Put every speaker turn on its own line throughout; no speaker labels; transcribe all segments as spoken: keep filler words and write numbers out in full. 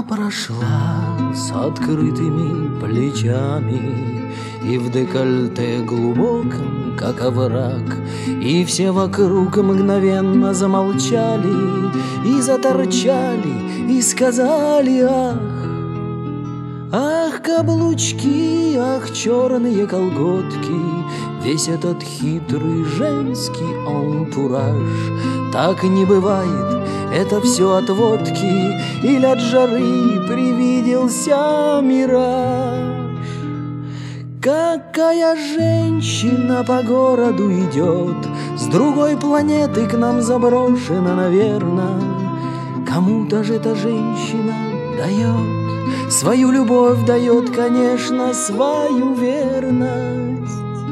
прошла с открытыми плечами и в декольте глубоком, как овраг, и все вокруг мгновенно замолчали и заторчали, и сказали: ах, ах, каблучки, ах, черные колготки, весь этот хитрый женский антураж. Так не бывает, это все от водки или от жары привиделся мираж. Какая женщина по городу идет, с другой планеты к нам заброшена, наверно. Кому-то же эта женщина дает свою любовь, дает, конечно, свою верность.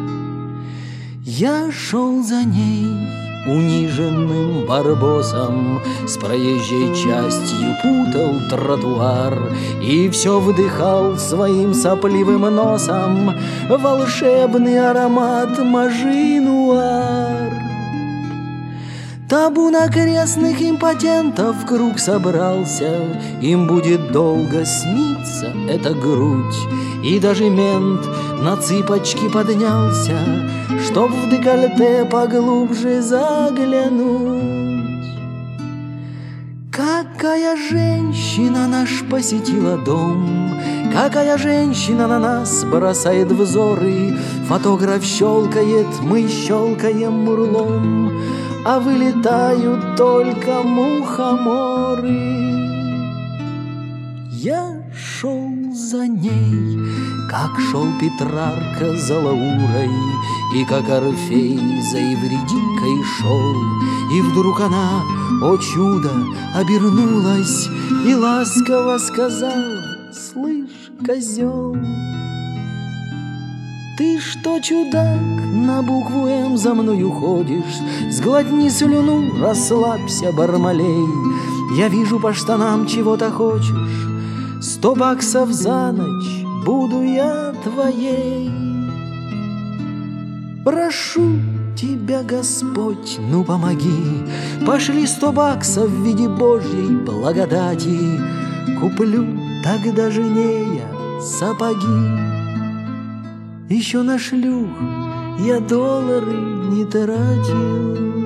Я шел за ней униженным барбосом, с проезжей частью путал тротуар и все вдыхал своим сопливым носом волшебный аромат мажинуар. Табун окрестных импотентов в круг собрался, им будет долго сниться эта грудь, и даже мент на цыпочки поднялся, чтоб в декольте поглубже заглянуть. Какая женщина наш посетила дом, какая женщина на нас бросает взоры. Фотограф щелкает, мы щелкаем мурлом, а вылетают только мухоморы. Я шел за ней, как шел Петрарка за Лаурой, и как Орфей за Евредикой шел. И вдруг она, о чудо, обернулась и ласково сказала: слышь, козел, ты что, чудак, на букву М за мною ходишь? Сглотни слюну, расслабься, бармалей. Я вижу по штанам, чего-то хочешь. Сто баксов за ночь, буду я твоей. Прошу тебя, Господь, ну помоги. Пошли сто баксов в виде Божьей благодати. Куплю тогда жене я сапоги. Еще на шлюх я доллары не тратил.